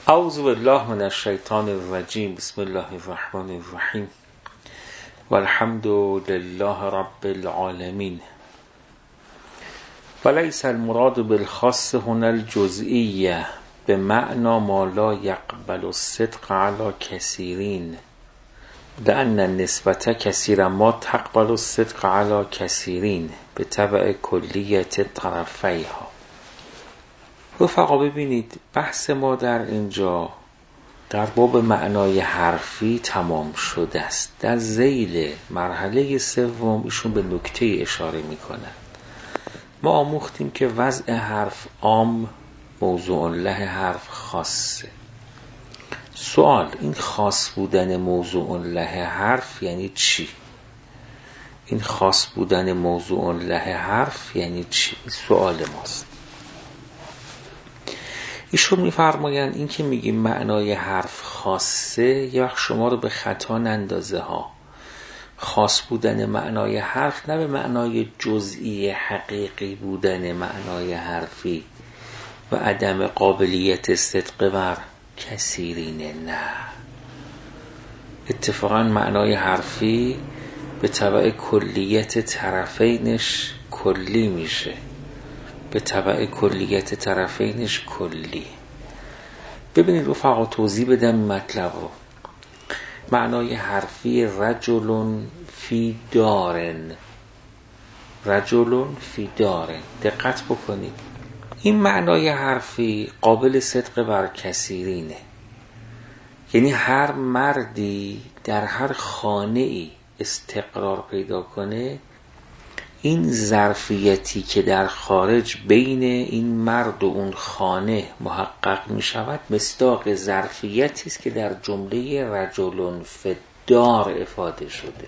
اعوذ بالله من الشیطان الرجیم. بسم الله الرحمن الرحیم والحمد لله رب العالمین. وليس المراد بالخاص هنا الجزئیه بمعنى ما لا يقبل الصدق على كثيرين لأن النسبة كثيرا ما تقبل الصدق على كثيرين بتبع کلیت طرفیها. رفقا ببینید بحث ما در اینجا در باب معنای حرفی تمام شده است. در ذیل مرحله سوم ایشون به نکته اشاره میکنند. ما آموختیم که وضع حرف عام، موضوع له حرف خاصه. سوال، این خاص بودن موضوع له حرف یعنی چی؟ این خاص بودن موضوع له حرف یعنی چی؟ این سوال ماست. ایشون میفرمایند این که میگیم معنای حرف خاصه یه وقت شما رو به خطا نندازه ها. خاص بودن معنای حرف نه به معنای جزئی حقیقی بودن معنای حرفی و عدم قابلیت صدق بر کثیرینه، نه. اتفاقا معنای حرفی به تبع کلیت طرفینش کلی میشه، به تبع کلیت طرفینش کلی. ببینید رفقا توضیح بدم مطلب رو. معنای حرفی رجل فی دارن، رجل فی دارن، دقت بکنید. این معنای حرفی قابل صدق بر کثیرینه، یعنی هر مردی در هر خانه ای استقرار پیدا کنه، این ظرفیتی که در خارج بین این مرد و اون خانه محقق می شود مصداق ظرفیتی است که در جمله رجل فی الدار افاده شده.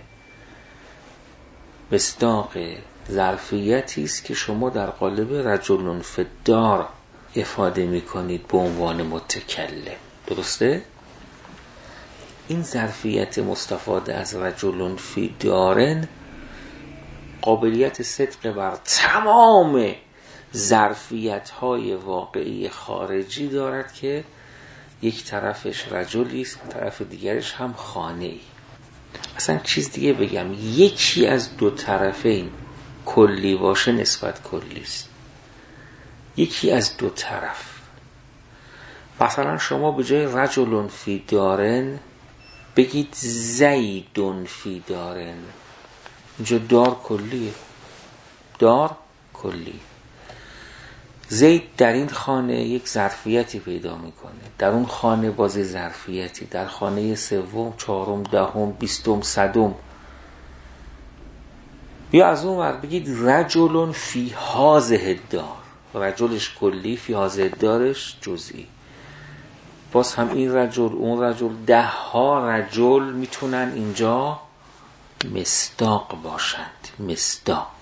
مصداق ظرفیتی است که شما در قالب رجل فی الدار افاده می کنید به عنوان متکلم. درسته؟ این ظرفیت مستفاده از رجل فی دارن قابلیت صدق بر تمام ظرفیت‌های واقعی خارجی دارد که یک طرفش رجلی است، طرف دیگرش هم خانه‌ای. اصلا چیز دیگه بگم، یکی از دو طرفین کلی باشه نسبت کلی است. یکی از دو طرف. مثلا شما به جای رجل فی دارن بگید زیدون فی دارن. اینجا دار کلیه، دار کلی. زید در این خانه یک ظرفیتی پیدا میکنه، در اون خانه بازی ظرفیتی، در خانه سوم، چهارم، دهم، بیستم، صدم. یا از اون ور بگید رجل فی هذه الدار، رجلش کلی، فی هذه الدارش جزئی. باز هم این رجل، اون رجل، 10 رجل میتونن اینجا مصداق باشند. مصداق.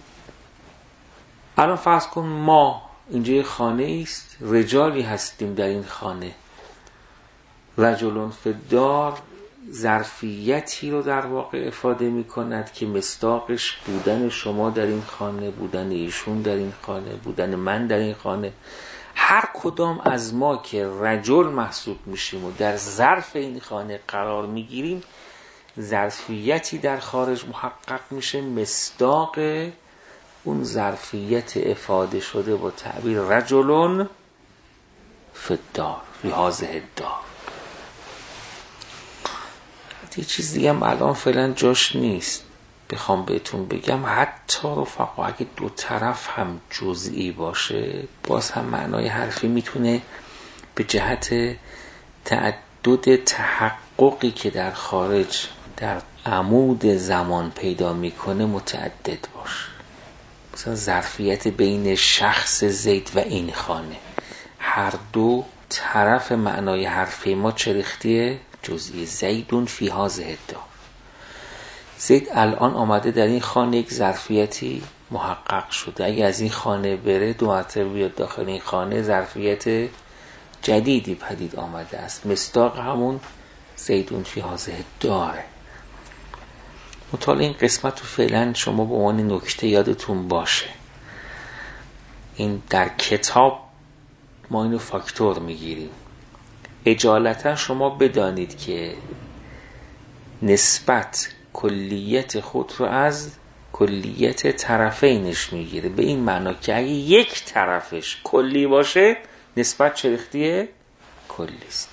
الان فرض کن ما اینجا یه خانه است، رجالی هستیم در این خانه. رجل فی الدار ظرفیتی رو در واقع افاده می کند که مصداقش بودن شما در این خانه، بودن ایشون در این خانه، بودن من در این خانه. هر کدام از ما که رجل محسوب میشیم و در ظرف این خانه قرار میگیریم، ظرفیتی در خارج محقق میشه مصداق اون ظرفیت افاده شده با تعبیر رجل فی الدار، فی هذه الدار. یه چیز دیگه هم الان فعلا جاش نیست بخوام بهتون بگم. حتی رفقا اگه دو طرف هم جزئی باشه، باز هم معنای حرفی میتونه به جهت تعدد تحققی که در خارج در عمود زمان پیدا میکنه متعدد باشه. مثلا ظرفیت بین شخص زید و این خانه، هر دو طرف معنای حرفی ما چرختیه جزئی. زیدون فی هذه الدار، زید الان آمده در این خانه یک ظرفیتی محقق شده. اگه از این خانه بره، دو مرتبه بیاد داخل این خانه، ظرفیت جدیدی پدید آمده است، مصداق همون زیدون فی هذه الدار. مطالعه این قسمت رو فعلا شما به عنوان نکته یادتون باشه. این در کتاب ما اینو فاکتور میگیریم. اجالتا شما بدانید که نسبت کلیت خود رو از کلیت طرفینش میگیره، به این معنا که اگه یک طرفش کلی باشه نسبت چرختیه کلی است.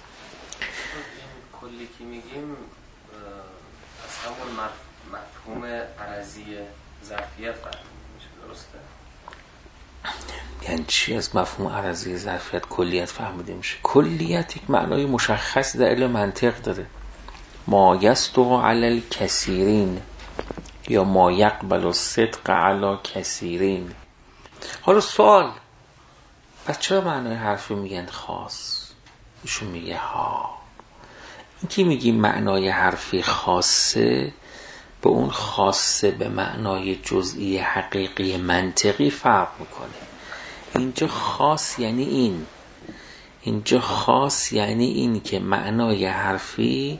کلی که میگیم از همون مفهوم عرضی ظرفیت فهمیده میشه، درسته؟ یعنی چی از مفهوم عرضی ظرفیت کلیت فهمیده میشه؟ کلیت یک معنای مشخصی در علم منطق داره. ما یصدق علی الکثیرین یا ما یقبل الصدق علی کثیرین. حالا سوال، پس چرا معنای حرفی میگن خاص؟ ایشون میگه ها، این که میگیم معنای حرفی خاصه به اون خاصه به معنای جزئی حقیقی منطقی فرق میکنه. اینجا خاص یعنی این، اینجا خاص یعنی این که معنای حرفی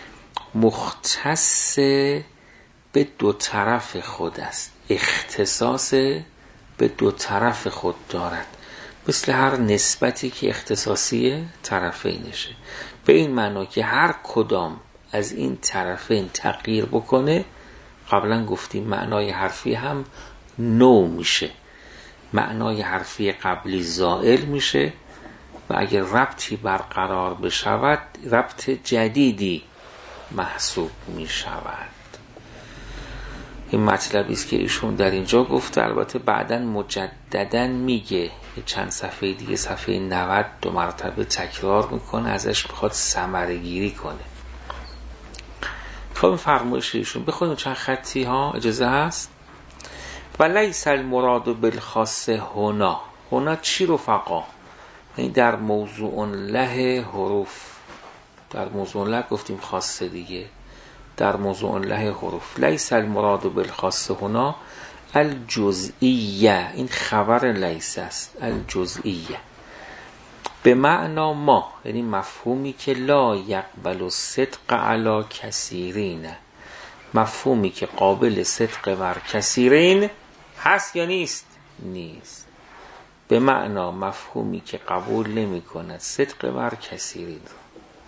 مختص به دو طرف خود است، اختصاص به دو طرف خود دارد، مثل هر نسبتی که اختصاصی طرفینشه. به این معنا که هر کدام از این طرفین تغییر بکنه، قبلا گفتیم معنای حرفی هم نو میشه، معنای حرفی قبلی زائل میشه و اگر ربطی برقرار بشود ربط جدیدی محسوب میشود. این مطلبی است که ایشون در اینجا گفته، البته بعداً مجدداً میگه، چند صفحه دیگه صفحه 90 دو مرتبه تکرار میکنه، ازش میخواد ثمره گیری کنه. خب این فرمایش ایشون بخونیم چند خطی ها اجازه هست. ولیس المراد بالخاص هنا، هنا چی رفقا؟ این در موضوع له حروف، در موضوع له گفتیم خاصه دیگه، در موضوع له حروف. لیس المراد بالخاص هنا الجزئیه، این خبر لیس است، الجزئیه به معنا ما، یعنی مفهومی که لا یقبل الصدق علی کثیرین، مفهومی که قابل صدق بر کثیرین هست یا نیست؟ نیست. به معنا مفهومی که قبول نمی کند صدق بر کثیرین رو.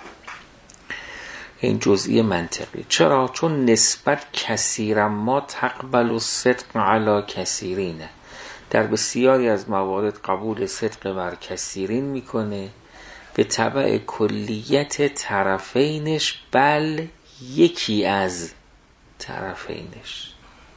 این جزئی منطقی. چرا؟ چون نسبت کثیرا ما تقبل الصدق علی کثیرین، در بسیاری از موارد قبول صدق بر کثیرین میکنه به تبع کلیت طرفینش، بل یکی از طرفینش،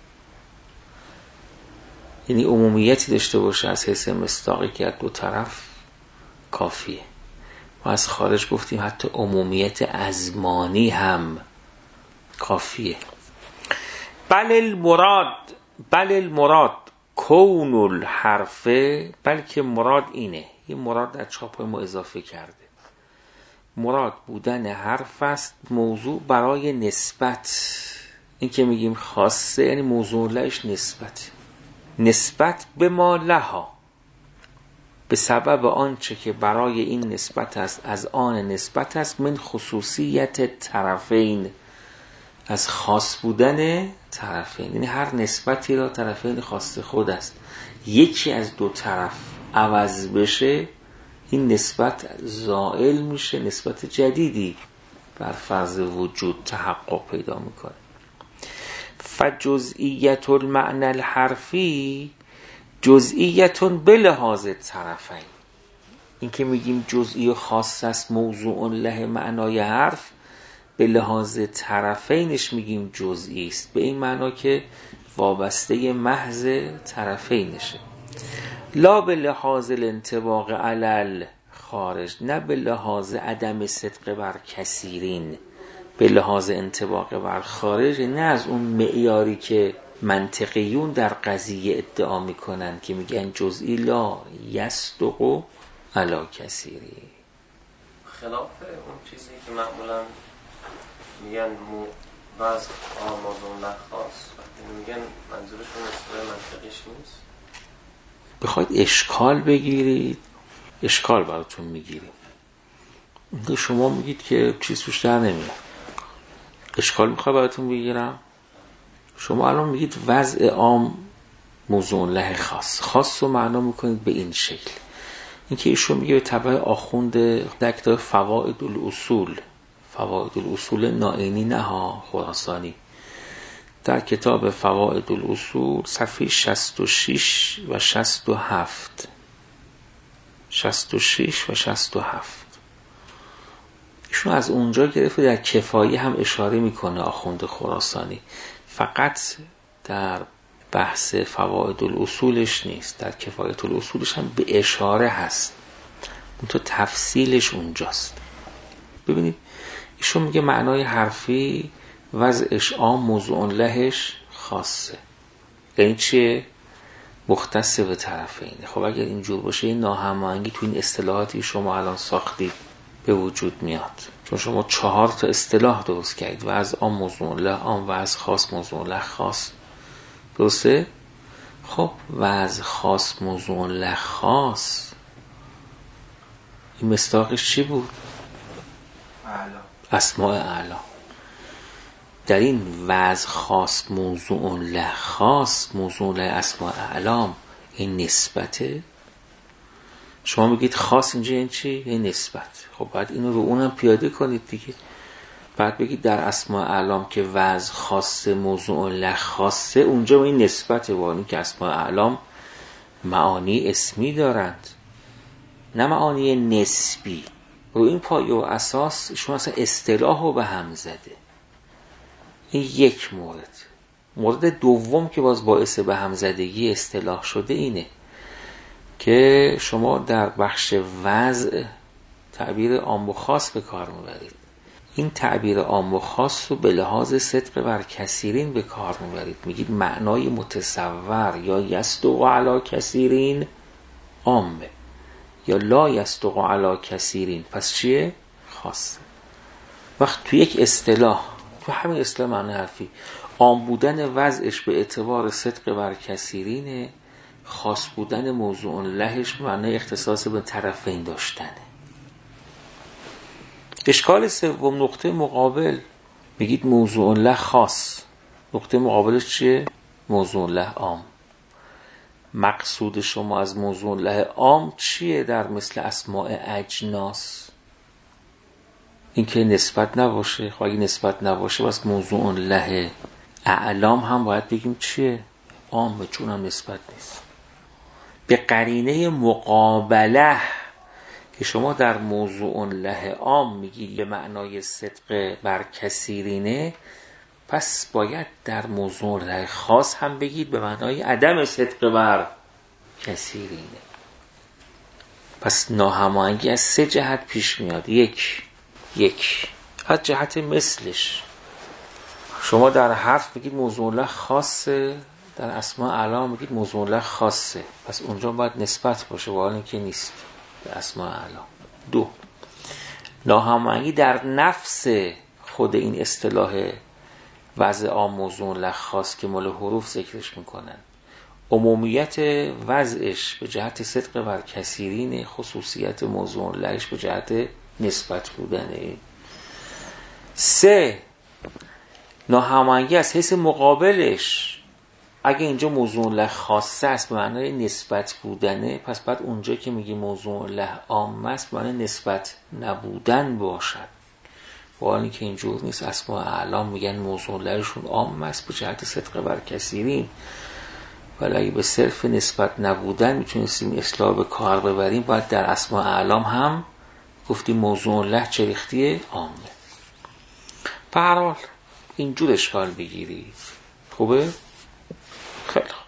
یعنی عمومیتی داشته باشه از حیث مصداقی که از دو طرف کافیه. ما از خارج گفتیم حتی عمومیت ازمانی هم کافیه. بل المراد کون الحرف، بلکه مراد اینه، این مراد در چاپ ما اضافه کرده، مراد بودن حرف است موضوع برای نسبت. این که میگیم خاصه یعنی موضوع لهش نسبت به ما لها، به سبب آنچه که برای این نسبت است، از آن نسبت است، من خصوصیت طرفین، از خاص بودن طرفین، یعنی هر نسبتی را طرفین خاص خود است، یکی از دو طرف عوض بشه این نسبت زائل میشه، نسبت جدیدی بر فرض وجود تحقق پیدا میکنه. فجزئیت المعنی الحرفی جزئیتون به لحاظ طرفین، این که میگیم جزئی و خاص است موضوع له معنای حرف، به لحاظ طرفینش میگیم جزئی است، به این معنا که وابسته محض طرفینشه. لا به لحاظ الانطباق علل خارج، نه به لحاظ عدم صدق بر کثیرین، به لحاظ انطباق بر خارج، نه از اون معیاری که منطقیون در قضیه ادعا میکنن که میگن جزئی لا یصدق علی کثیری، خلاف اون چیزی که معمولا میگن وضع موضوع لخاص، وقتی میگن منظورشون اصطلاح منطقیش نیست. بخواید اشکال بگیرید اشکال براتون میگیریم، اینکه شما میگید که چیز توش در نمیاد، اشکال میخواد براتون بگیرم. شما الان میگید وضع عام موضوع له خاص، خاص رو معنا میکنید به این شکل، اینکه ایشون میگه به تبع آخوند در کتاب فوائد الاصول نائینی نه ها خراسانی، در کتاب فوائد الاصول صفحه 66 و 67 ایشون از اونجا گرفته در کفایه هم اشاره میکنه آخوند خراسانی، فقط در بحث فوائد الاصولش نیست، در کفایت الاصولش هم به اشاره هست، اون تو تفصیلش اونجاست. ببینید ایشون میگه معنای حرفی وضعش عام، موضوع لهش خاصه. یعنی چیه؟ مختص به طرفینه. خب اگر اینجور باشه این ناهماهنگی تو این اصطلاحاتی شما الان ساختید به وجود میاد، چون شما 4 تا اصطلاح درست کردید، وضع عام، موضوع له عام، وضع خاص، موضوع له خاص. درسته؟ خب وضع خاص، موضوع له خاص، این مصداقش چی بود؟ اسماء اعلا. در این وضع خاص، موضوع له خاص، موضوع له اسماء اعلام، این نسبته. شما میگید خاص اینجا این چی؟ این نسبت. خب بعد اینو رو اونم پیاده کنید دیگه. بعد بگید در اسماء اعلام که وضع خاصه، موضوع له خاصه، اونجا این نسبته. وانی که اسماء اعلام معانی اسمی دارند نه معانی نسبی. رو این پایه و اساس شما اصلا اصطلاح رو به هم زده. این یک مورد. مورد دوم که باز باعث به هم زدگی اصطلاح شده اینه که شما در بخش وضع تعبیر عام و خاص به کار میبرید. این تعبیر عام و خاص رو به لحاظ صدق بر کثیرین به کار میبرید. میگید معنای متصور یا یصدق علی کثیرین عامه یا لا یصدق علی کثیرین، پس چیه؟ خاصه. وقت تو یک اصطلاح، تو همین اصطلاح معنی حرفی، عام بودن وضعش به اعتبار صدق بر کثیرینه، خاص بودن موضوع لهش معنی اختصاص به طرفین داشتنه. اشکال سوم، نقطه مقابل، میگید موضوع له خاص، نقطه مقابلش چیه؟ موضوع له عام. مقصود شما از موضوع له عام چیه در مثل اسماء اجناس؟ این که نسبت نباشه. خب اگه نسبت نباشه بس موضوع له اعلام هم باید بگیم چیه؟ عامه، چون هم نسبت نیست. به قرینه مقابله که شما در موضوع له عام میگید به معنای صدق بر کثیرینه، پس باید در موضوع له خاص هم بگید به معنای عدم صدق بر کثیرینه. پس ناهماهنگی از 3 جهت پیش میاد. یک از جهت مثلش، شما در حرف میگید موضوع له خاصه، در اسماء اعلا میگید موضوع له خاصه، پس اونجا باید نسبت باشه، با حال اینکه نیست به اسماء اعلا. 2 ناهماهنگی در نفس خود این اصطلاح وضع عام، موضوع له خاص که مال حروف ذکرش میکنن، عمومیت وضعش به جهت صدق بر کثیرین، خصوصیت موضوع لهش به جهت نسبت بودنه. 3 ناهماهنگی از حیث مقابلش، اگه اینجا موضوع له خاصه است به معنای نسبت بودنه، پس بعد اونجا که میگی موضوع له عام است به معنای نسبت نبودن باشد. با اینکه که اینجور نیست. اسماء اعلام میگن موضوع لهشون عام است به جهت صدق بر کثیرین، ولی اگه به صرف نسبت نبودن میتونستیم اصطلاح به کار ببریم، باید در اسماء اعلام هم گفتیم موضوع له چه ریختیه؟ عامه. به هر حال اینجور اشکال بگیرید. خوبه؟ خیلی خوب.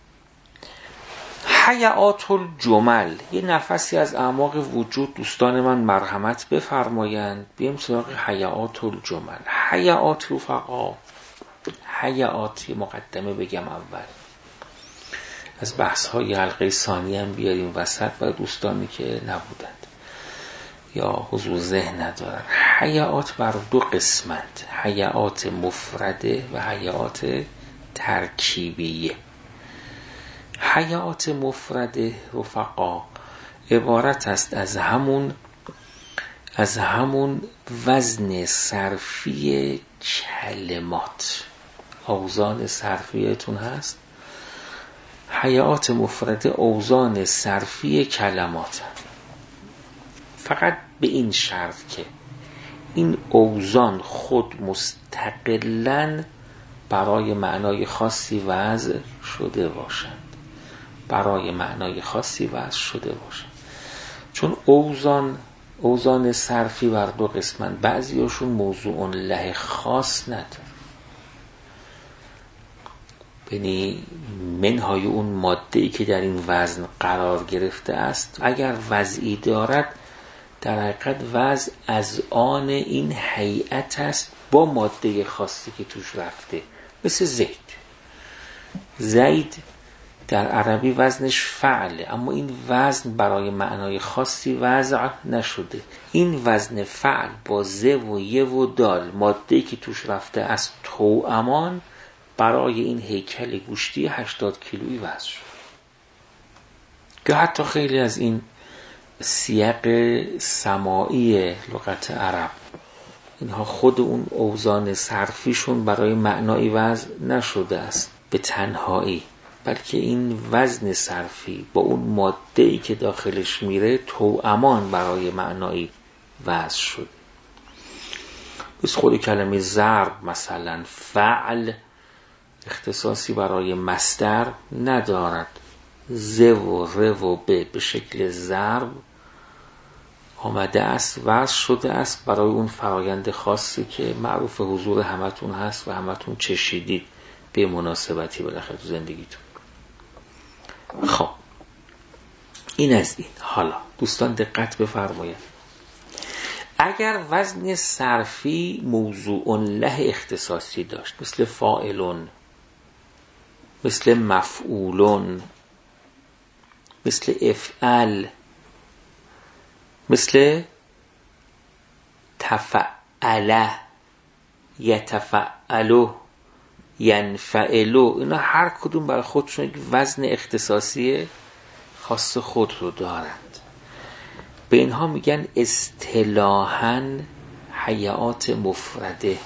حیات الجمل، یه نفسی از اعماق وجود دوستان من مرحمت بفرمایند بیم سراغ حیات الجمل. حیات رفقا، حیات، یه مقدمه بگم اول، از بحث های حلقه ثانی هم بیاریم وسط برای دوستانی که نبودند یا حضور ذهن ندارن. حیات بر 2 قسمت، حیات مفرده و حیات ترکیبیه. حیات مفرده رفقا عبارت است از همون وزن صرفی کلمات. اوزان صرفیتون هست؟ حیات مفرده اوزان صرفی کلمات. فقط به این شرط که این اوزان خود مستقلاً برای معنای خاصی وضع شده باشند. برای معنای خاصی وضع شده باشند. چون اوزان صرفی بر دو قسمن، بعضیاشون موضوع له خاص نداره، یعنی منهای اون ماده‌ای که در این وزن قرار گرفته است اگر وضعی دارد در حقیقت وضع از آن این هیئت است با ماده خاصی که توش رفته. مثل زید در عربی وزنش فعله، اما این وزن برای معنای خاصی وضع نشده. این وزن فعل با ز و ی و دال ماده‌ای که توش رفته از توأمان برای این هیکل گوشتی 80 کیلویی وضع شد. که حتی خیلی از این سیاق سماعی لغت عرب اینها خود اون اوزان صرفیشون برای معنای وزن نشده است به تنهایی، بلکه این وزن صرفی با اون ماده‌ای که داخلش میره توأمان برای معنای وزن شده. بس خود کلمه ضرب مثلا فعل اختصاصی برای مصدر ندارد. ز و ر و ب به شکل ضرب آمده است، وضع شده است برای اون فرایند خاصی که معروف حضور همتون هست و همتون چشیدید به مناسبتی بالاخره تو زندگیتون. خب این از این. حالا دوستان دقت بفرمایید، اگر وزن صرفی موضوع له اختصاصی داشت، مثل فاعلون، مثل مفعولون، مثل افعل، مثل تفعله، یتفعلو، ینفعلو، اینا هر کدوم برای خودشون یک وزن اختصاصی خاص خود رو دارند. به اینها میگن اصطلاحاً هیئات مفرده،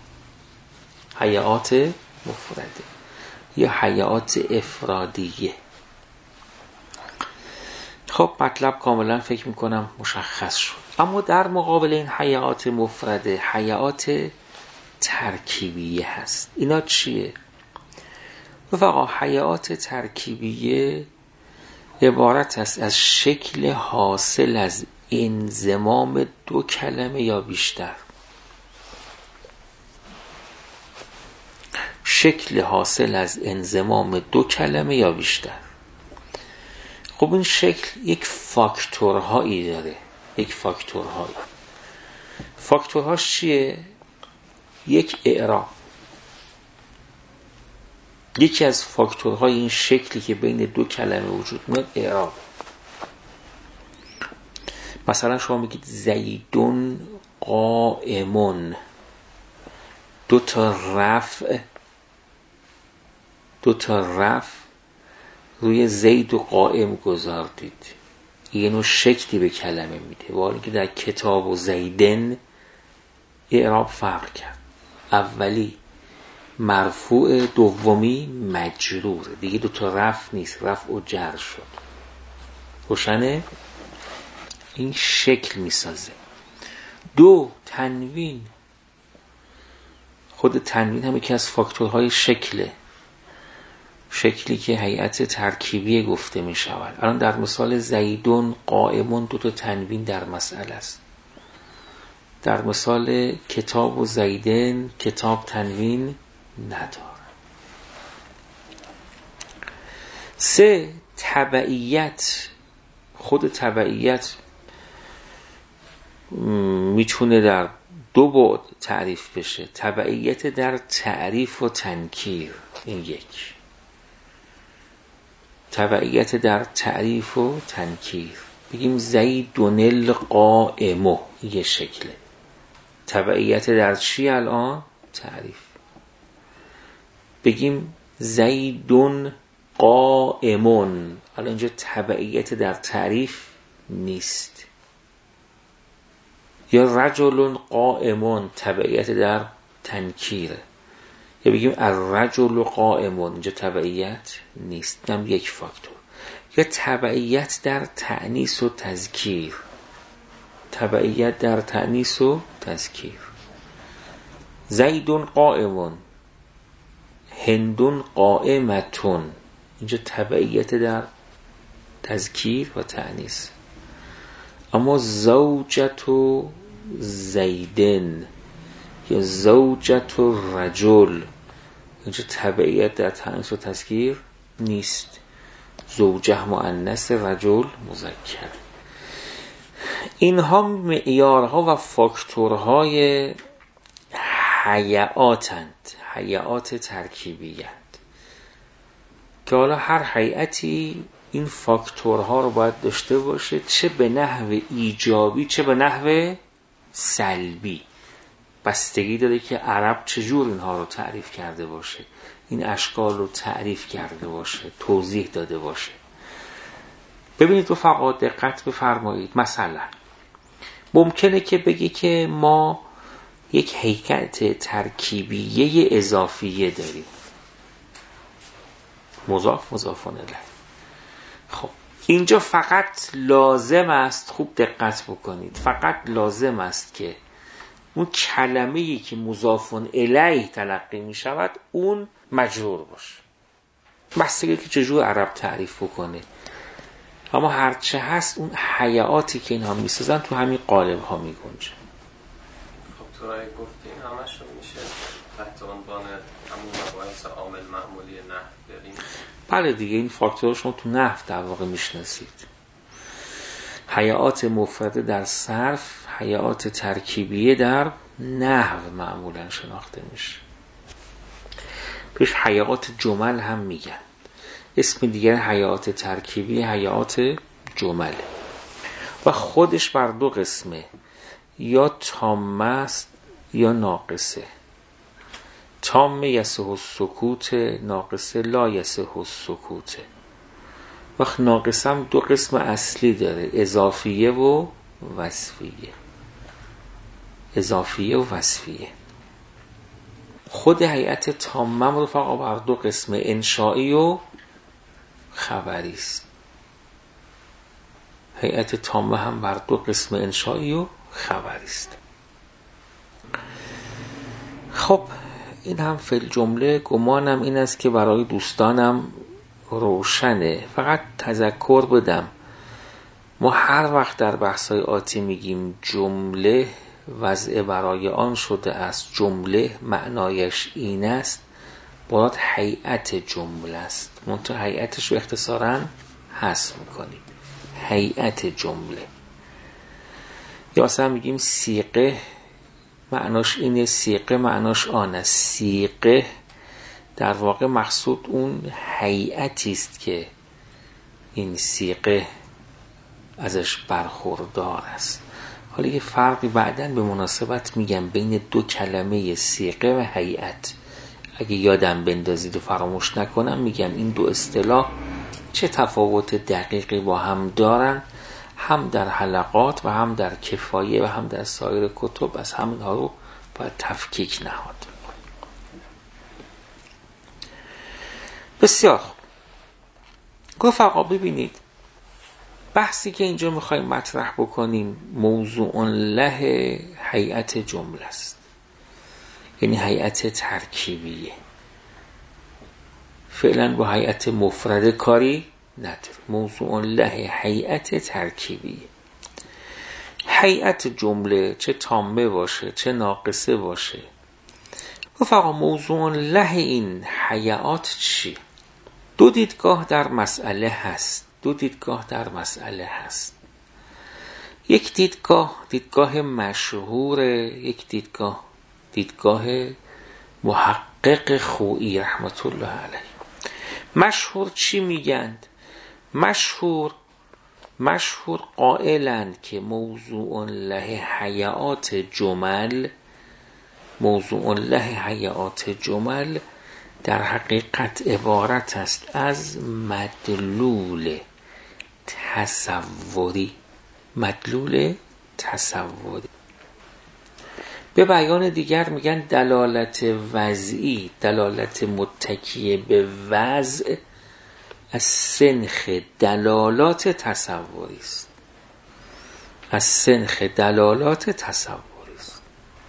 هیئات مفرده یا هیئات افرادیه. خب مطلب کاملا فکر میکنم مشخص شد. اما در مقابل این هیئات مفرده هیئات ترکیبیه هست. اینا چیه؟ رفقا هیئات ترکیبیه عبارت است از شکل حاصل از انضمام دو کلمه یا بیشتر. شکل حاصل از انضمام دو کلمه یا بیشتر. خب این شکل یک فاکتورهایی داره، یک فاکتورهایی. فاکتورهاش چیه؟ یک اعراب. یکی از فاکتورهای این شکلی که بین دو کلمه وجود میاد اعراب. مثلا شما میگید زیدون قائمون، دو تا رفع روی زید و قائم گذاردید، یه نوع شکلی به کلمه میده. ولی که در کتاب و زیدن اعراب فرق کرد، اولی مرفوع، دومی مجرور. دیگه دو تا رفع نیست، رفع و جر شد. روشنه؟ این شکل میسازه. دو تنوین، خود تنوین هم یکی از فاکتورهای شکله، شکلی که هیئت ترکیبی گفته می شود. الان در مثال زیدون قائمون دو تا تنوین در مسئله است. در مثال کتاب و زیدن کتاب تنوین نداره. 3 تبعیت. خود تبعیت میتونه در دو بعد تعریف بشه. تبعیت در تعریف و تنکیر، این یک. تبعیت در تعریف و تنکیر، بگیم زیدون القائمو، یه شکله. تبعیت در چی الان؟ تعریف. بگیم زیدون قائمون، الان اینجا تبعیت در تعریف نیست. یا رجل قائمون، تبعیت در تنکیره. یا بگیم الرجل قائمون، اینجا تبعیت نیست، هم یک فاکتور. یا تبعیت در تأنیث و تذکیر، تبعیت در تأنیث و تذکیر. زیدون قائمون، هندون قائمتون، اینجا تبعیت در تذکیر و تأنیث. اما زوجت و زیدن یا زوجت و رجل، اینجا تبعیت در تأنیث و تذکیر نیست. زوجه مؤنث، رجل مذکر. اینها معیارها و فاکتورهای هیئاتند، هیئات ترکیبی‌اند که حالا هر هیئتی این فاکتورها رو باید داشته باشه، چه به نحو ایجابی چه به نحو سلبی. بستگی داره که عرب چجور اینها رو تعریف کرده باشه، این اشکال رو تعریف کرده باشه، توضیح داده باشه. ببینید رفقا دقت بفرمایید، مثلا ممکنه که بگی که ما یک هیئت ترکیبیه اضافیه داریم، مضاف مضاف الیه. خب اینجا فقط لازم است، خوب دقت بکنید، فقط لازم است که اون کلمه‌ای که مضاف الیه تلقی می شود اون مجرور باشه. بستگی که چجور عرب تعریف بکنه. اما هرچه هست اون هیئاتی که اینها میسازن تو همین قالب ها میگنجه. خب تو رای گفتین همشون میشه تحت عنوان همون مباحث عامل معمولی نحو بریم. بله دیگه، این فاکتورشون تو نحو در واقع میشناسید. هیئات مفرده در صرف، هیئات ترکیبیه در نحو معمولا شناخته میشه. پیش هیئات جمل هم میگن. اسم دیگر هیئات ترکیبی هیئات جمله و خودش بر دو قسمه، یا تامه است یا ناقصه. تامه یصح السکوت، ناقصه لا یصح السکوت. وقت ناقصه هم دو قسم اصلی داره، اضافیه و وصفیه. اضافیه و وصفیه. خود هیئت تامه رو فقط بر دو قسم، انشائی و خبری است. هیئت تامه هم بر دو قسم، انشائی و خبری است. خب این هم فی الجمله گمانم این است که برای دوستانم روشنه. فقط تذکر بدم، ما هر وقت در بحث‌های آتی میگیم جمله وضع برای آن شده است، جمله معنایش این است، باید هیئت جمله است. منتها هیئتش رو اختصاراً حذف میکنیم، هیئت جمله. یا مثلا میگیم صیغه معناش اینه، صیغه معناش آن است. صیغه در واقع مقصود اون هیئتی است که این صیغه ازش برخوردار است. حالا یه فرقی بعداً به مناسبت میگم بین دو کلمه صیغه و هیئت، اگه یادم بندازید و فراموش نکنم میگم این دو اصطلاح چه تفاوت دقیقی با هم دارن، هم در حلقات و هم در کفایه و هم در سایر کتب. از همینها رو باید تفکیک نهاد. بسیار خوب. گفت آقا ببینید، بحثی که اینجا میخوایم مطرح بکنیم موضوع له هیئت جمله است، یعنی هیئت ترکیبیه. فعلا با هیئت مفرده کاری نداره، موضوع له هیئت ترکیبیه. هیئت جمله چه تامه باشه چه ناقصه باشه، گفت آقا موضوع له این هیئات چی؟ دو دیدگاه در مسئله هست، دو دیدگاه در مسئله هست. یک دیدگاه مشهوره، یک دیدگاه محقق خویی رحمت الله علیه. مشهور چی میگند؟ مشهور قائلند که موضوع له هیئات جمل، موضوع له هیئات جمل در حقیقت عبارت است از مدلول تصوری. مدلول تصوری به بیان دیگر میگن دلالت وضعی، دلالت متکیه به وضع از سنخ دلالات تصوری است. از سنخ دلالات تصوری است.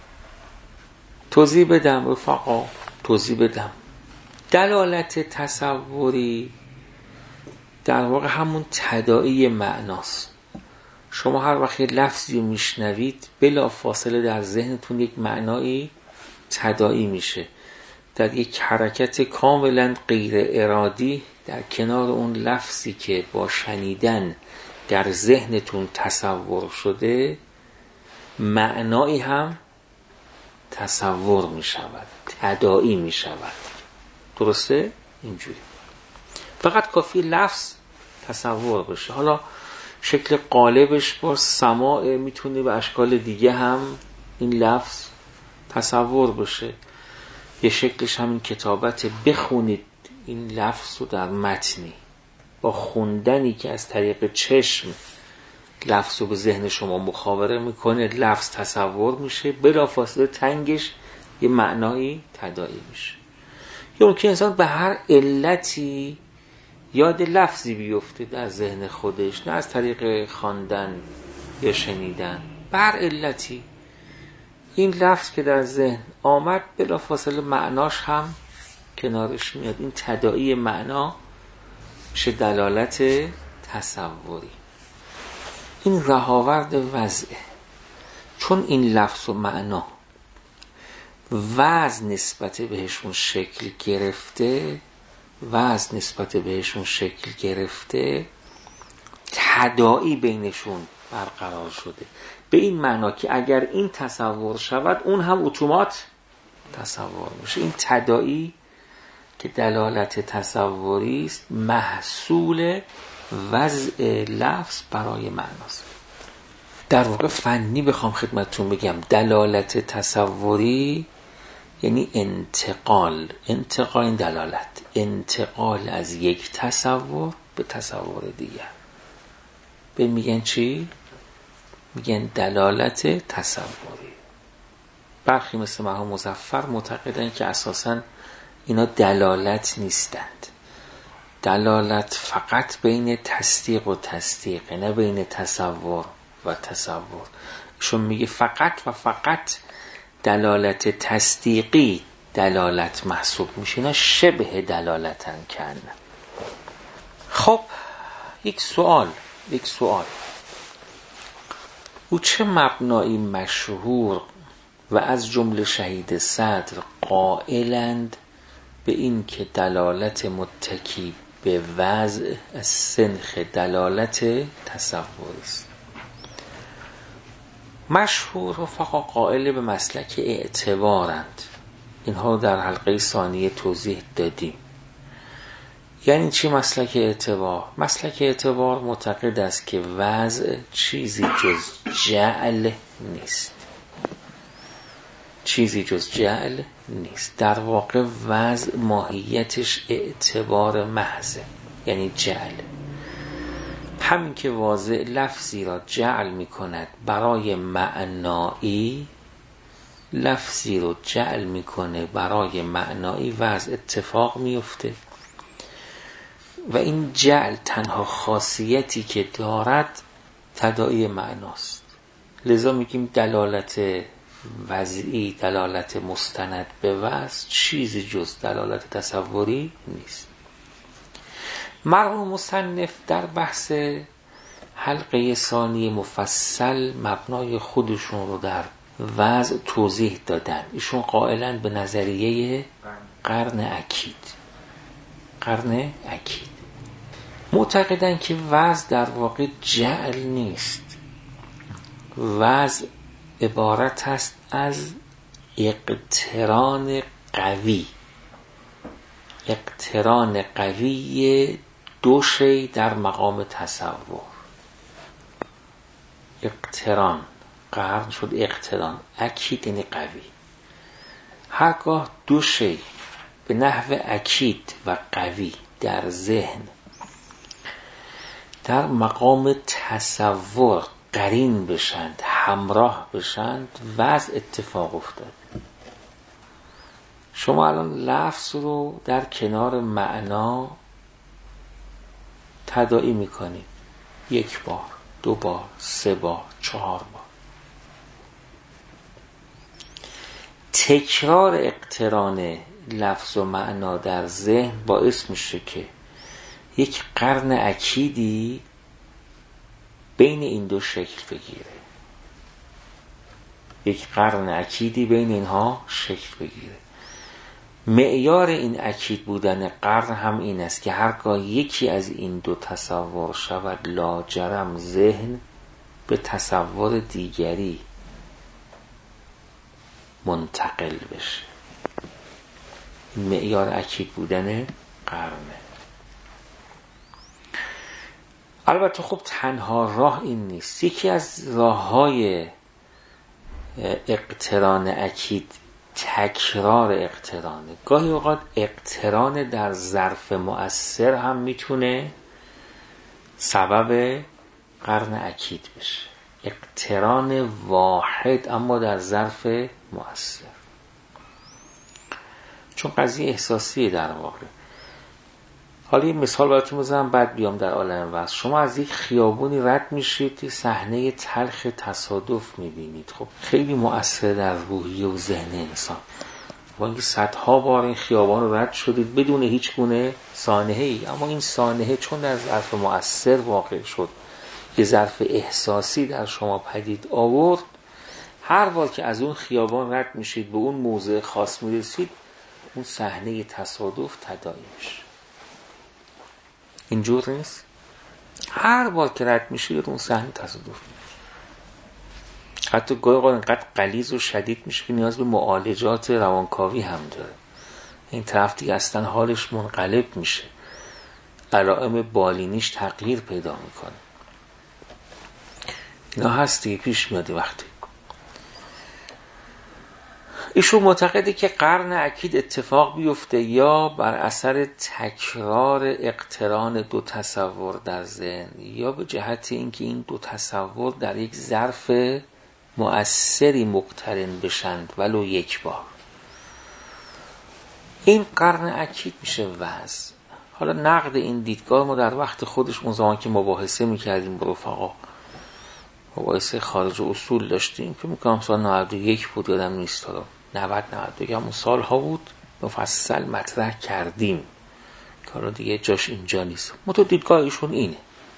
توضیح بدم رفقا، توضیح بدم. دلالت تصوری در واقع همون تداعی معناست. شما هر وقت یه لفظی رو میشنوید بلا فاصله در ذهنتون یک معنایی تداعی میشه. در یک حرکت کاملا غیر ارادی در کنار اون لفظی که با شنیدن در ذهنتون تصور شده، معنایی هم تصور می شود، تداعی می شود. درسته؟ اینجوری. فقط کافی لفظ تصور بشه. حالا شکل قالبش با سماع میتونه به اشکال دیگه هم این لفظ تصور بشه. یه شکلش همین کتابت، بخونید این لفظ رو در متنی، با خوندنی که از طریق چشم لفظ رو به ذهن شما مخابره میکنه، لفظ تصور میشه، بلافاصله تنگش یه معنایی تداعی میشه. یا ممکن انسان به هر علتی یاد لفظی بیفته در ذهن خودش، نه از طریق خواندن یا شنیدن، به هر علتی این لفظ که در ذهن آمد بلافاصله معناش هم کنارش میاد. این تداعی معنا میشه دلالت تصوری. این رهاورد وضعه. چون این لفظ و معنا وزن نسبت بهشون شکل گرفته، تداعی بینشون برقرار شده، به این معنا که اگر این تصور شود اون هم اتومات تصور میشه. این تداعی که دلالت تصوری است محصول وضع لفظ برای معناست. در واقع فنی بخوام خدمتتون بگم، دلالت تصوری یعنی انتقال این دلالت، انتقال از یک تصور به تصور دیگر. به میگن چی؟ میگن دلالت تصوری. برخی مثل مرحوم مظفر معتقدن که اساساً اینا دلالت نیستند. دلالت فقط بین تصدیق و تصدیق، نه بین تصور و تصور. ایشون میگه فقط دلالت تصدیقی دلالت محسوب میشه، اینا شبه دلالتن کن. خب یک سوال او چه مبنایی مشهور و از جمله شهید صدر قائلند به این که دلالت متکی به وضع از سنخ دلالت تصور است؟ مشهور و فقط قائل به مسلک اعتبارند. اینها در حلقه ثانیه توضیح دادیم. یعنی چی مسلک اعتبار؟ مسلک اعتبار معتقد است که وضع چیزی جز جعل نیست. در واقع وضع ماهیتش اعتبار محضه، یعنی جعل. همین که واضع لفظی را جعل می کند برای معنایی، لفظی رو جعل می کنه برای معنایی، وضع اتفاق می افته و این جعل تنها خاصیتی که دارد تداعی معناست. لذا میگیم دلالت وضعی، دلالت مستند به وضع، چیزی جز دلالت تصوری نیست. مرحوم مصنف در بحث حلقه ثانی مفصل مبنای خودشون رو در وضع توضیح دادن. ایشون قائلن به نظریه قرن اکید. معتقدن که وضع در واقع جعل نیست. وضع عبارت است از اقتران قوی دو شی در مقام تصور. اقتران، قرن شد اقتران، اکید یعنی قوی. هرگاه دو شی به نحو اکید و قوی در ذهن در مقام تصور قرین بشند، همراه بشند، وضع اتفاق افتاد. شما الان لفظ رو در کنار معنا تداعی میکنید یک بار، 2 بار، 3 بار، 4 بار. تکرار اقتران لفظ و معنا در ذهن باعث میشه که یک قرن اکیدی بین این دو شکل بگیره. یک قرن اکیدی بین اینها شکل بگیره. معیار این اکید بودن قرن هم این است که هرگاه یکی از این دو تصور شود، لاجرم ذهن به تصور دیگری منتقل بشه. این معیار اکید بودن قرنه. البته خب تنها راه این نیست. یکی از راه‌های اقتران اکید تکرار اقترانه. گاهی اوقات اقتران در ظرف مؤثر هم میتونه سبب قرن اکید بشه. اقتران واحد اما در ظرف مؤثر، چون قضیه احساسیه در واقع. حالا یه مثال براتون بزنم بعد بیام در عالم وصف. شما از یک خیابونی رد میشید، صحنه تلخ تصادف میبینید. خب خیلی مؤثر در روحیه و ذهن انسان. با اینکه صدها بار این خیابان رو رد شدید بدون هیچ گونه سانحه‌ای، اما این سانحه چون در ظرف مؤثر واقع شد، یه ظرف احساسی در شما پدید آورد، هر بار که از اون خیابان رد میشید به اون موضع خاص میرسید، اون صحنه تصادف تداعی میشه. اینجور نیست؟ هر بار که رد میشید اون صحنه تصادف میشه. حتی گاهی اوقات اینقدر غلیظ و شدید میشه که نیاز به معالجات روانکاوی هم داره. این طرف دیگه اصلا حالش منقلب میشه، علائم بالینیش تغییر پیدا میکنه. اینا هست دیگه، پیش میاد وقتی. ایشون معتقده که قرن اکید اتفاق بیفته یا بر اثر تکرار اقتران دو تصور در ذهن، یا به جهت اینکه این دو تصور در یک ظرف مؤثری مقترن بشند ولو یک بار. این قرن اکید میشه وضع. حالا نقد این دیدگاه ما در وقت خودش، اون زمان که مباحثه میکردیم با رفقا، مباحثه خارج اصول داشتیم که میکنم سال 91 بود، یادم نیست، 90-92 همون سال ها بود، مفصل مطرح کردیم کارا دیگه جاش اینجا نیست. متو دیدگاه ایشون اینه.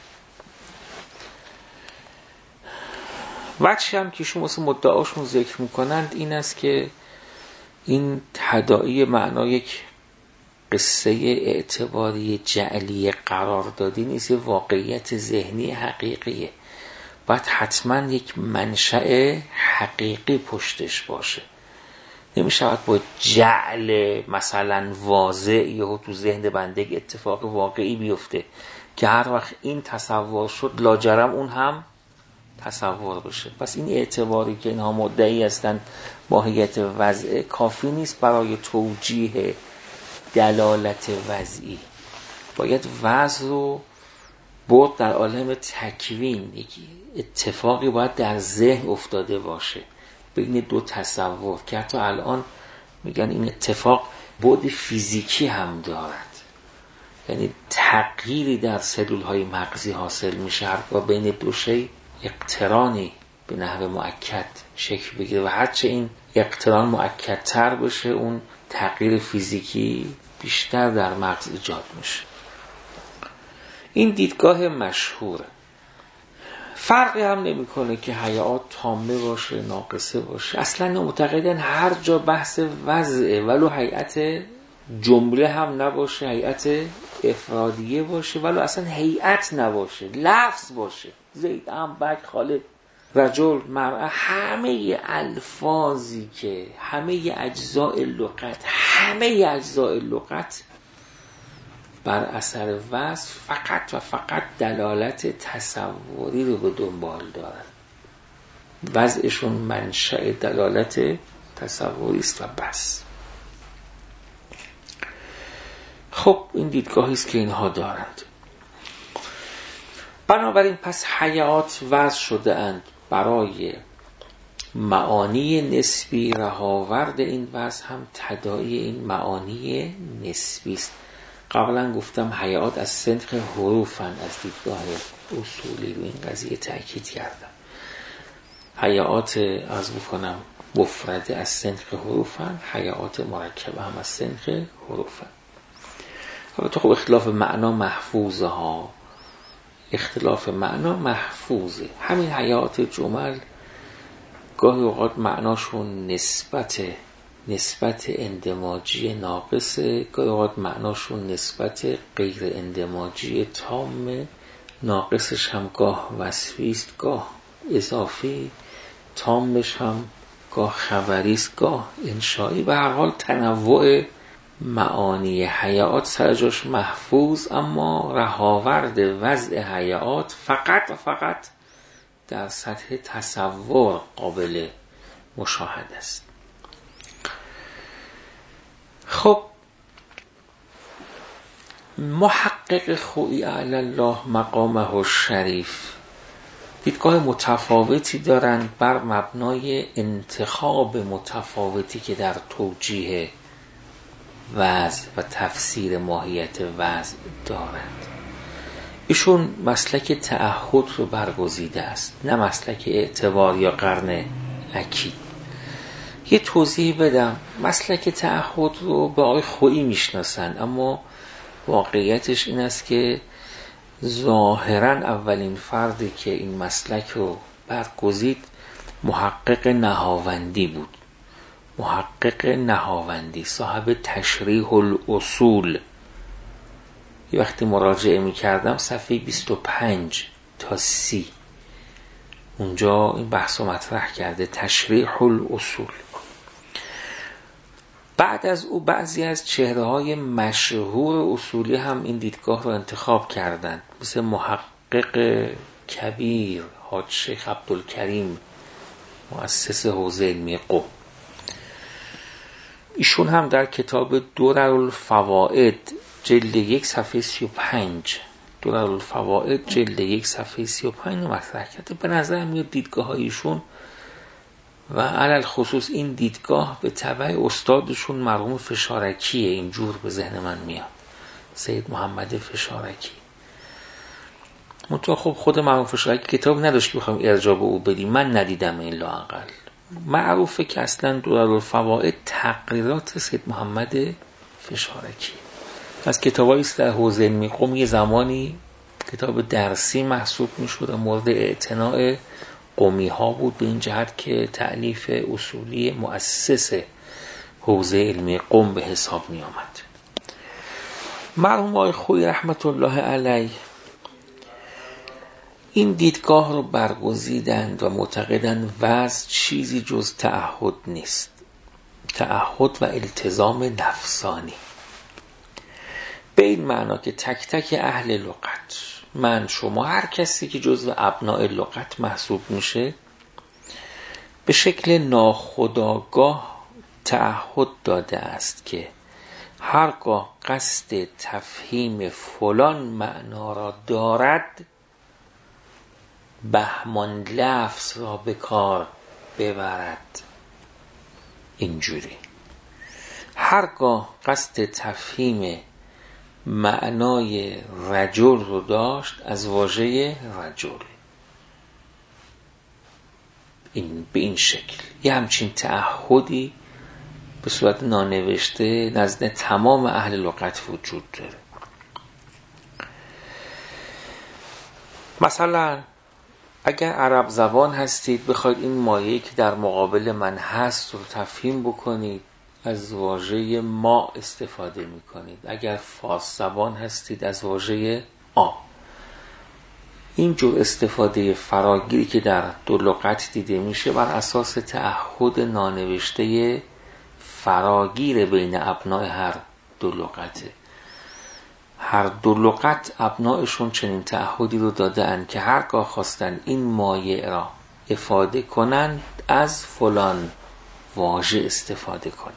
وجهی هم که ایشون واسه مدعاشون ذکر میکنند این است که این تداعی معنا یک قصه اعتباری جعلی قرار دادی نیست، یه واقعیت ذهنی حقیقیه. باید حتما یک منشأ حقیقی پشتش باشه. نمیشه با جعل مثلا واضح یا تو ذهن بنده اتفاق واقعی بیفته که هر وقت این تصور شد لاجرم اون هم تصور بشه. پس این اعتباری که اینها مدعی هستند ماهیت وضع کافی نیست برای توجیه دلالت وضعی. باید وضع رو برد در عالم تکوین. یکی اتفاقی باید در ذهن افتاده باشه بین دو تصور که حتی الان میگن این اتفاق بعد فیزیکی هم دارد، یعنی تغییری در سلول های مغزی حاصل میشه هرگاه بین دو شی اقترانی به نحو مؤکد شکل بگیره و هرچه این اقتران مؤکدتر بشه اون تغییر فیزیکی بیشتر در مغز ایجاد میشه. این دیدگاه مشهوره. فرقی هم نمیکنه که هیئات تامه باشه ناقصه باشه. اصلا معتقدن هر جا بحث وضعه ولو هیئت جمله هم نباشه، هیئت افرادیه باشه، ولو اصلا هیئت نباشه، لفظ باشه، زید، بک، خالد، رجل، مرأة، همه الفاظی که همه اجزاء لغت بر اثر وصف فقط و فقط دلالت تصوری رو به دنبال دارن. وضعشون منشأ دلالت تصوری است و بس. خب این دیدگاهی است که اینها دارند. بنابراین پس هیئات وضع شده اند برای معانی نسبی. رهاورد این وضع هم تداعی این معانی نسبی است. قبلا گفتم هیئات از صنف حروفن از دیدگاه اصولی رو این قضیه تأکید کردم. هیئات عرض بکنم مفرده از سنخ حروفن، هیئات مرکبه هم از سنخ حروفن. البته خب اختلاف معنا محفوظه ها، اختلاف معنا محفوظه. همین هیئات جمل گاهی اوقات معناشون نسبت اندماجی ناقصه، گاهی اوقات معناشون نسبت غیر اندماجی تام، ناقصش هم گاه وصفی است گاه اضافی، تامش هم گاه خبری است گاه انشایی. به هر حال تنوع معانی هیئات سر جاش محفوظ، اما رهاورد وضع هیئات فقط در سطح تصور قابل مشاهده است. خب محقق خویی علی الله مقامه الشریف دیدگاه متفاوتی دارند بر مبنای انتخاب متفاوتی که در توجیه وضع و تفسیر ماهیت وضع دارند. ایشون مسلک تعهد رو برگزیده است، نه مسلک اعتبار یا قرن اکید. یه توضیح بدم. مسلک تعهد رو به آقای خویی میشناسن، اما واقعیتش این است که ظاهراً اولین فردی که این مسلک رو برگزید محقق نهاوندی بود. محقق نهاوندی صاحب تشریح الاصول. یه وقتی مراجعه می کردم صفحه 25 تا 30 اونجا این بحث رو مطرح کرده، تشریح الاصول. بعد از او بعضی از چهره‌های مشهور اصولی هم این دیدگاه رو انتخاب کردند، مثل محقق کبیر حاج شیخ عبدالکریم مؤسس حوزه علمی قم. ایشون هم در کتاب دررالفوائد جلد 1 صفحه 35 دررالفوائد جلد 1 صفحه 35 مطرح کرده. به نظر میاد دیدگاه هایشون و علل خصوص این دیدگاه به تبع استادشون مرحوم فشارکیه. اینجور به ذهن من میاد سید محمد فشارکی. منتها خب خود مرحوم فشارکی کتاب نداشت که بخوام ارجاع به او بدیم، من ندیدم این لااقل. معروفه که اصلا دررالفوائد تقریرات سید محمد فشارکی از کتابایی است در حوزه علمی قم یه زمانی کتاب درسی محسوب میشد و مورد اعتناع قمی ها بود، به این جهت که تألیف اصولی مؤسس حوزه علمی قم به حساب می آمد. مرحوم آقای خویی رحمت الله علیه این دیدگاه رو برگزیدند و معتقدند وضع چیزی جز تعهد نیست، تعهد و التزام نفسانی. به این معنا که تک تک اهل لغت، من شما هر کسی که جزو ابناء لغت محسوب میشه، به شکل ناخودآگاه تعهد داده است که هرگاه قصد تفهیم فلان معنا را دارد بهمان لفظ را به کار ببرد. اینجوری هرگاه قصد تفهیم معنای رجل رو داشت از واژه رجل، این به این شکل یه همچین تعهدی به صورت نانوشته نزد تمام اهل لغت وجود داره. مثلا اگر عرب زبان هستید بخواید این مایه‌ای که در مقابل من هست رو تفهیم بکنید از واژه ما استفاده میکنید. اگر فارس زبان هستید از واژه آ. این جور استفاده فراگیری که در دو لغت دیده میشه بر اساس تعهد نانوشته فراگیر بین ابناء هر دو لغته. هر دو لغت ابنائشون چنین تعهدی رو دادن که هرگاه خواستن این مایه را افاده کنن از فلان واژه استفاده کنن.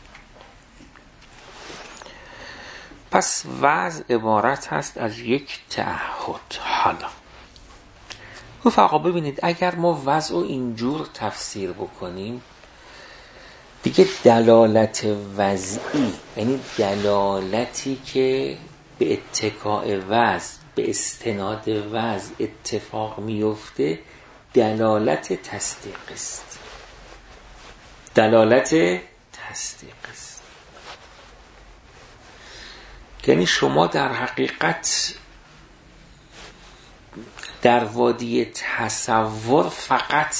پس وضع عبارت هست از یک تعهد. حالا رفقا ببینید اگر ما وضع رو اینجور تفسیر بکنیم دیگه دلالت وضعی، یعنی دلالتی که به اتکاء وضع به استناد وضع اتفاق میفته دلالت تصدیق است. دلالت تصدیق است. یعنی شما در حقیقت در وادی تصور فقط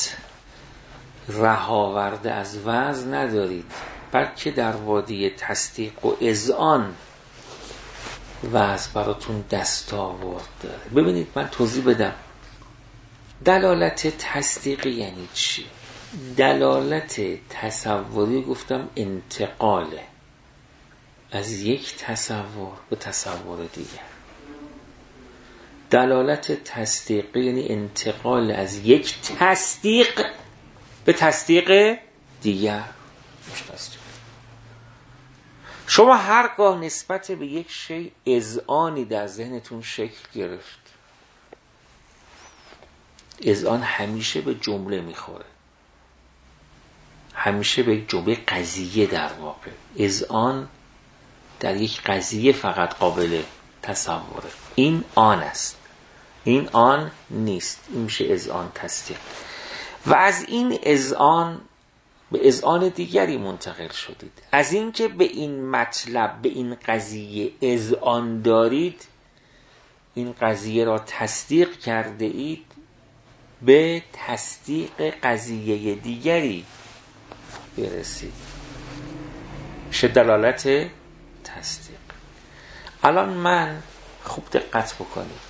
رهاورده از وضع ندارید، بلکه در وادی تصدیق و اذعان وضع براتون دستاورد داره. ببینید من توضیح بدم. دلالت تصدیقی یعنی چی؟ دلالت تصوری گفتم انتقاله از یک تصور به تصور دیگر. دلالت تصدیقی یعنی انتقال از یک تصدیق به تصدیق دیگر. شما هرگاه نسبت به یک شی اذعانی در ذهنتون شکل گرفت، اذعان همیشه به جمله میخوره، همیشه به جمله قضیه در واقع. اذعان در یک قضیه فقط قابل تصوره. این آن است، این آن نیست. این میشه اذعان تصدیق. و از این اذعان به اذعان دیگری منتقل شدید. از این که به این مطلب، به این قضیه اذعان دارید، این قضیه را تصدیق کرده اید، به تصدیق قضیه دیگری برسید. میشه دلالت تصدیق. الان من خوب دقت بکنید.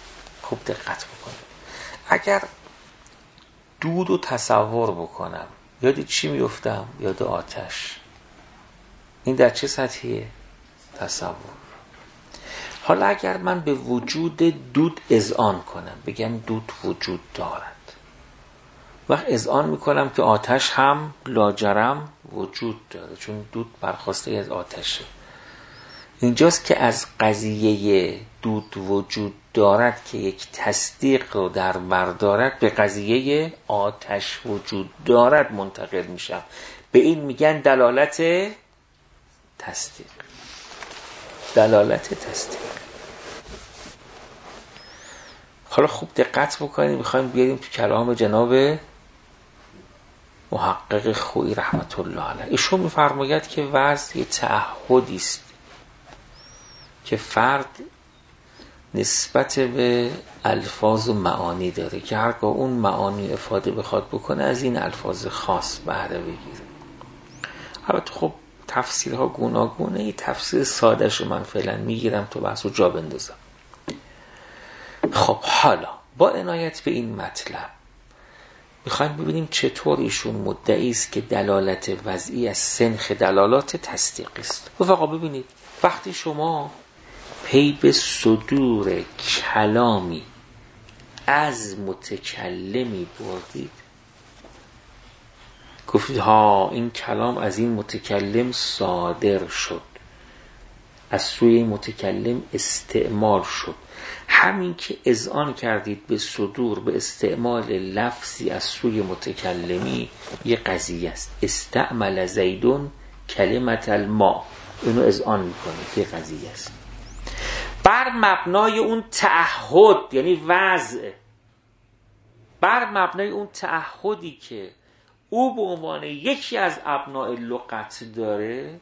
اگر دود رو تصور بکنم، یاد چی میفتم؟ یاد آتش. این در چه سطحیه؟ تصور. حالا اگر من به وجود دود اذعان کنم، بگم دود وجود دارد، وقت اذعان میکنم که آتش هم لاجرم وجود داره، چون دود برخواسته از آتشه. اینجاست که از قضیه دود وجود دارد که یک تصدیق رو در بردارد، به قضیه آتش وجود دارد منتقل میشم. به این میگن دلالت تصدیق. دلالت تصدیق. حالا خوب دقت بکنید. میخوایم بیاریم تو کلام جناب محقق خویی رحمت الله علیه. ایشون میفرماید که وضع تعهدی است که فرد نسبت به الفاظ و معانی داره که هرگاه اون معانی افاده بخواد بکنه از این الفاظ خاص بهره بگیره. البته خب تفسیرها گوناگونه. این تفسیر ساده شو من فعلا میگیرم تو بحث رو جا بندازم. خب حالا با عنایت به این مطلب میخوایم ببینیم چطور ایشون مدعی است که دلالت وضعی از سنخ دلالات تصدیق است. رفقا ببینید، وقتی شما پی به صدور کلامی از متکلمی بردید، گفتید ها این کلام از این متکلم صادر شد، از سوی متکلم استعمال شد، همین که اذعان کردید به صدور، به استعمال لفظی از سوی متکلمی، یه قضیه است. استعمل زیدون کلمت الماء، اینو اذعان میکنید، یه قضیه است. بر مبنای اون تعهد، یعنی وضع، بر مبنای اون تعهدی که او به عنوان یکی از ابناء لغت داره،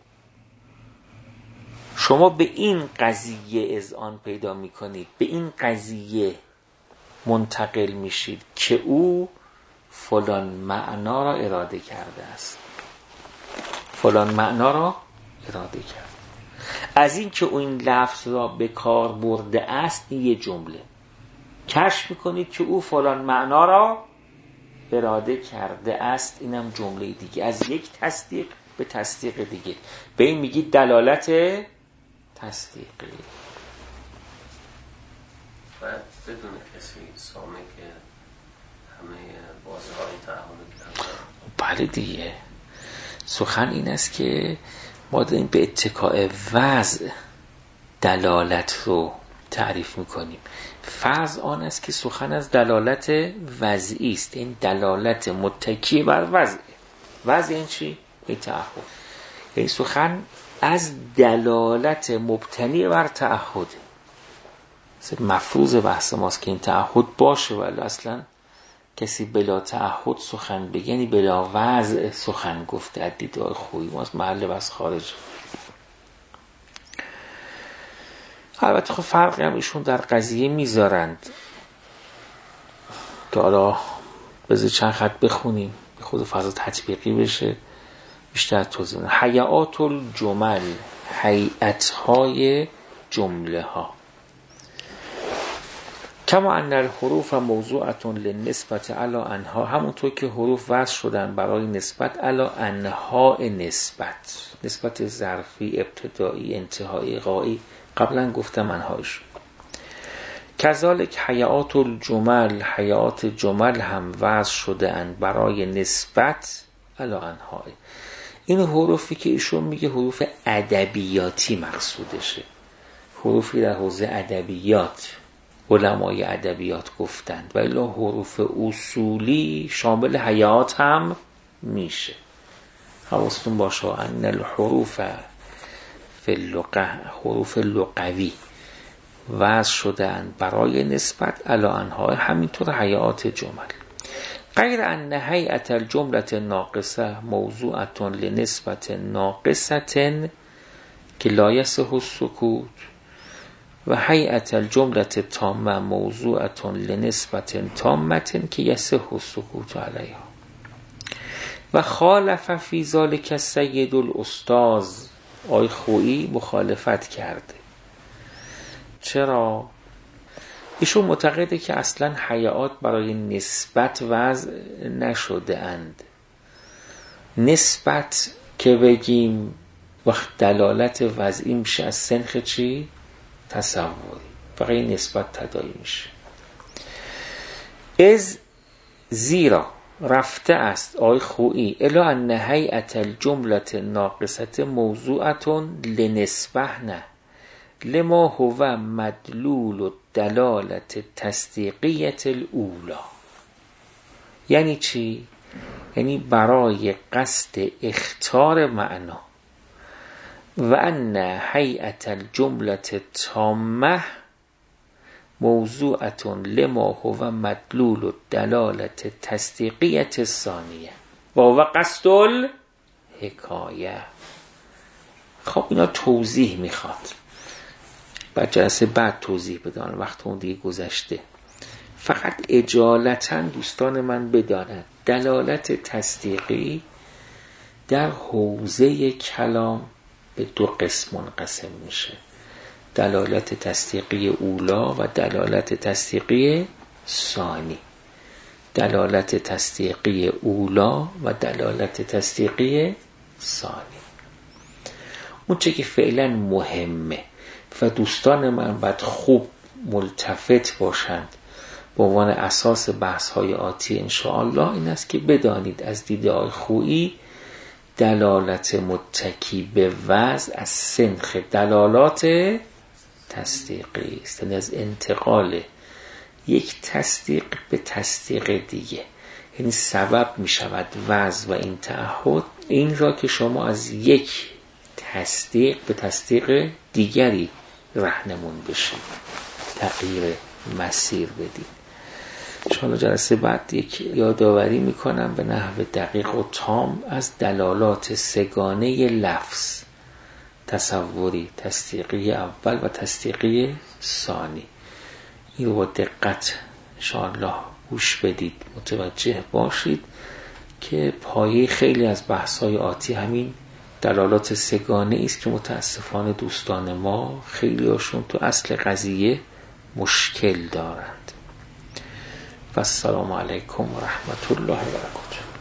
شما به این قضیه اذعان پیدا میکنید، به این قضیه منتقل میشید که او فلان معنا را اراده کرده است، فلان معنا را اراده کرده. از این که این لفظ را به کار برده است، این یه جمله کشف میکنید که او فلان معنا را اراده کرده است، اینم جمله دیگه. از یک تصدیق به تصدیق دیگه، به این میگید دلالت تصدیقی. و بدون کسی سامه که همه بازه های تعامل کردن. بله دیگه. سخن این است که ما داریم به اتکاء وضع دلالت رو تعریف میکنیم. فرض آن است که سخن از دلالت وضعی است. این دلالت متکی بر وضع. وضع این چی؟ این تعهد. این سخن از دلالت مبتنی بر تعهد. مفروض بحث ماست که این تعهد باشه، ولی اصلا کسی بلا تعهد سخن بگه یعنی بلا وضع سخن گفته. از دیدگاه خویی ما از محل بس خارج. البته خب فرقی هم ایشون در قضیه میذارند که حالا بذار چند خط بخونیم به خود فضا تطبیقی بشه بیشتر توضیح بدم. هیئات الجمل، هیئت‌های جمله ها. کما ان الحروف موضوعة للنسبة علی انها، همونطور که حروف وضع شدن برای نسبت علی انها، نسبت ظرفی، ابتدایی، انتهایی، غایی. قبلا گفتم انهایش. کذالک هیئات الجمل، هیئات جمل هم وضع شده اند برای نسبت علی انهای. این حروفی که ایشون میگه حروف ادبیاتی مقصودشه، حروفی در حوزه ادبیات علمای ادبیات گفتند، ولی حروف اصولی شامل هیئات هم میشه. حواستون باشه ان الحروف فی اللغة، حروف لغوی وضع شدن برای نسبت علی انها، همینطور هیئات جمل. غیر ان هیئت الجمله ناقصه موضوعة لنسبت ناقصه که لا یصح السکوت، و هیئت الجمله تامه موضوعة لنسبت تامه که یصح السکوت علیها. و خالف فی ذلک سید الاستاذ، آقای خویی مخالفت کرده. چرا؟ ایشون معتقده که اصلا هیئات برای نسبت وضع نشده اند. نسبت که بگیم وقت دلالت وضعی میشه از سنخ چی؟ تصوری. فقط نسبت تداعی میشه. از زیرا رفته است آقای خویی الی ان هیئت الجمله ناقصه موضوعة لنسبه نه لما هو مدلول دلالت تصدیقیت الاولا. یعنی چی؟ یعنی برای قصد اخطار معنا. و ان هیئت الجمله تامه موضوعة لما هو مدلول دلالت تصدیقیت ثانیه و هو قصد الحکایه. خب اینا توضیح میخواد، بعد جلسه بعد توضیح بدان، وقت اون دیگه گذشته. فقط اجالتا دوستان من بدانند دلالت تصدیقی در حوزه کلام به دو قسم منقسم میشه: دلالت تصدیقی اولا و دلالت تصدیقی ثانی. دلالت تصدیقی اولا و دلالت تصدیقی ثانی. اون چه که فعلا مهمه و دوستان من باید خوب ملتفت باشند به عنوان اساس بحث های آتی انشاءالله، این است که بدانید از دیدگاه خویی دلالت متکی به وضع از سنخ دلالات تصدیقی است، یعنی از انتقال یک تصدیق به تصدیق دیگه، یعنی سبب می شود وضع و این تعهد این را که شما از یک تصدیق به تصدیق دیگری راهنمون بشید، تغییر مسیر بدید. انشاءالله جلسه بعد یک یادآوری میکنم به نحو دقیق و تام از دلالات سگانه لفظ: تصوری، تصدیقی اول و تصدیقی ثانی. این رو با دقت انشاءالله گوش بدید، متوجه باشید که پایه خیلی از بحث‌های آتی همین دلالات سگانه است که متاسفانه دوستان ما خیلی هاشون تو اصل قضیه مشکل دارند. و السلام علیکم و رحمت الله و برکاته.